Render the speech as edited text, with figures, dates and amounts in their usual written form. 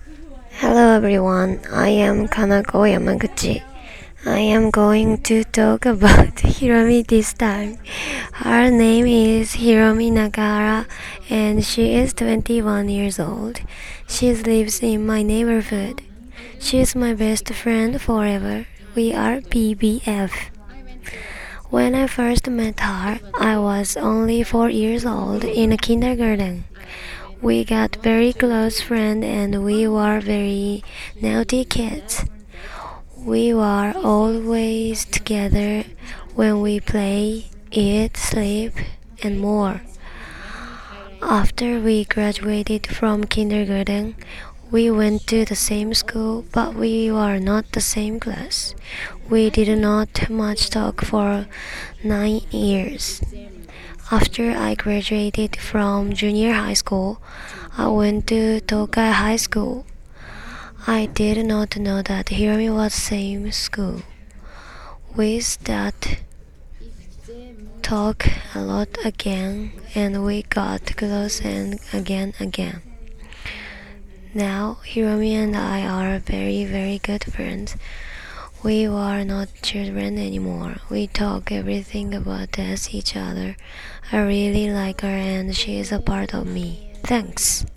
Hello everyone, I am Kanako Yamaguchi. I am going to talk about Hiromi this time. Her name is Hiromi Nagara and she is 21 years old. She lives in my neighborhood. She is my best friend forever. We are BBF. When I first met her, I was only 4 years old in a kindergarten. We got very close friends and we were very naughty kids. We were always together when we play, eat, sleep, and more. After we graduated from kindergarten, we went to the same school, but we were not the same class. We did not much talk for 9 years. After I graduated from junior high school, I went to Tokai High School. I did not know that Hiromi was same school. We start talk a lot again and we got close and again. Now Hiromi and I are very good friends. We were not children anymore. We talk everything about us each other. I really like her and she is a part of me. Thanks.